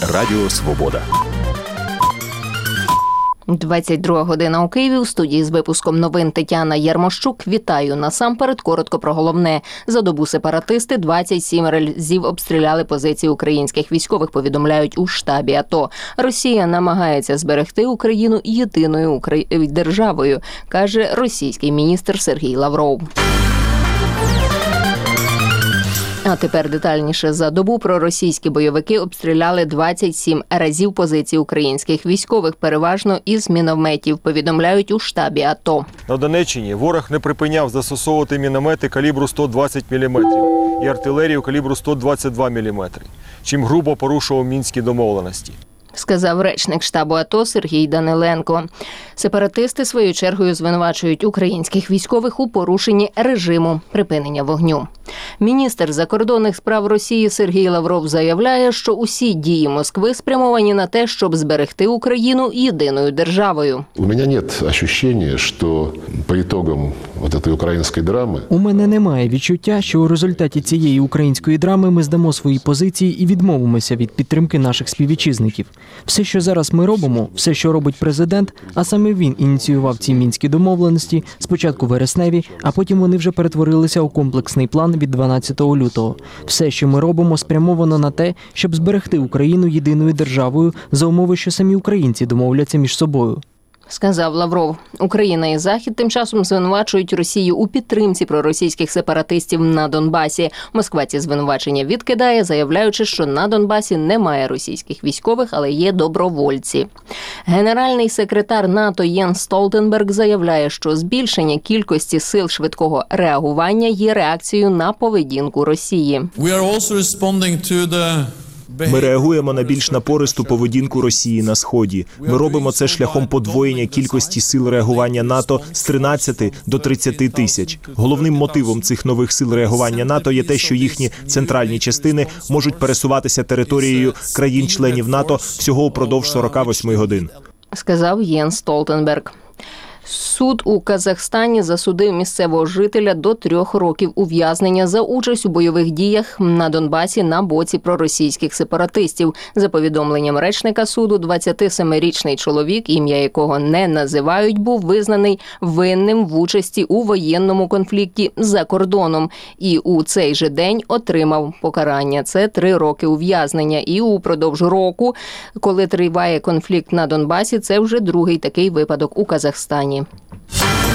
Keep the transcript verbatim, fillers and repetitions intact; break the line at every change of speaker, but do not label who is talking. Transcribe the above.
Радіо Свобода.
двадцять друга година у Києві. У студії з випуском новин Тетяна Ярмощук. Вітаю. Насамперед коротко про головне. За добу сепаратисти двадцять сім разів обстріляли позиції українських військових, повідомляють у штабі АТО. Росія намагається зберегти Україну єдиною Украї... державою, каже російський міністр Сергій Лавров. А тепер детальніше. За добу проросійські бойовики обстріляли двадцять сім разів позиції українських військових, переважно із мінометів, повідомляють у штабі АТО.
На Донеччині ворог не припиняв застосовувати міномети калібру сто двадцять міліметрів і артилерію калібру сто двадцять два міліметри, чим грубо порушував мінські домовленості,
сказав речник штабу АТО Сергій Даниленко. Сепаратисти своєю чергою звинувачують українських військових у порушенні режиму припинення вогню. Міністр закордонних справ Росії Сергій Лавров заявляє, що усі дії Москви спрямовані на те, щоб зберегти Україну єдиною державою.
У мене немає відчуття, що по ітогам цієї української драми...
У мене немає відчуття, що у результаті цієї української драми ми здамо свої позиції і відмовимося від підтримки наших співвітчизників. Все, що зараз ми робимо, все, що робить президент, а саме він ініціював ці мінські домовленості, спочатку вересневі, а потім вони вже перетворилися у комплексний план від дванадцятого лютого. Все, що ми робимо, спрямовано на те, щоб зберегти Україну єдиною державою за умови, що самі українці домовляться між собою,
сказав Лавров. Україна і Захід тим часом звинувачують Росію у підтримці проросійських сепаратистів на Донбасі. Москва ці звинувачення відкидає, заявляючи, що на Донбасі немає російських військових, але є добровольці. Генеральний секретар НАТО Єнс Столтенберг заявляє, що збільшення кількості сил швидкого реагування є реакцією на поведінку Росії.
Ми реагуємо на більш напористу поведінку Росії на Сході. Ми робимо це шляхом подвоєння кількості сил реагування НАТО з тринадцяти до тридцяти тисяч. Головним мотивом цих нових сил реагування НАТО є те, що їхні центральні частини можуть пересуватися територією країн-членів НАТО всього упродовж сорока восьми годин,
сказав Єнс Столтенберг. Суд у Казахстані засудив місцевого жителя до трьох років ув'язнення за участь у бойових діях на Донбасі на боці проросійських сепаратистів. За повідомленням речника суду, двадцятисемирічний чоловік, ім'я якого не називають, був визнаний винним в участі у воєнному конфлікті за кордоном. І у цей же день отримав покарання. Це три роки ув'язнення. І упродовж року, коли триває конфлікт на Донбасі, це вже другий такий випадок у Казахстані.